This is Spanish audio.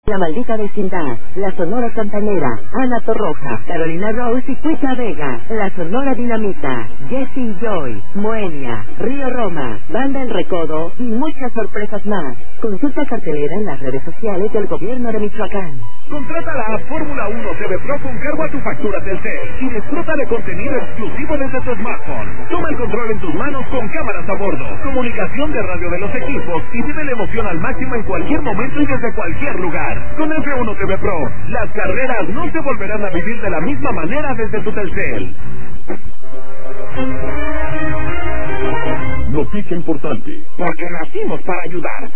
La Maldita Vecindad, La Sonora Santanera, Ana Torroja, Carolina Rose y Cuita Vega, La Sonora Dinamita, Jessie Joy, Moenia, Río Roma, Banda El Recodo y muchas sorpresas más. Consulta cartelera en las redes sociales del Gobierno de Michoacán. Contrata la Fórmula 1 TV Pro con cargo a tu factura Telcel y disfruta de contenido exclusivo desde tu smartphone. Toma el control en tus manos con cámaras a bordo, comunicación de radio de los equipos y vive la emoción al máximo en cualquier momento y desde cualquier lugar. Con F1 TV Pro, las carreras no se volverán a vivir de la misma manera desde tu Telcel. Noticia importante. Porque nacimos para ayudar.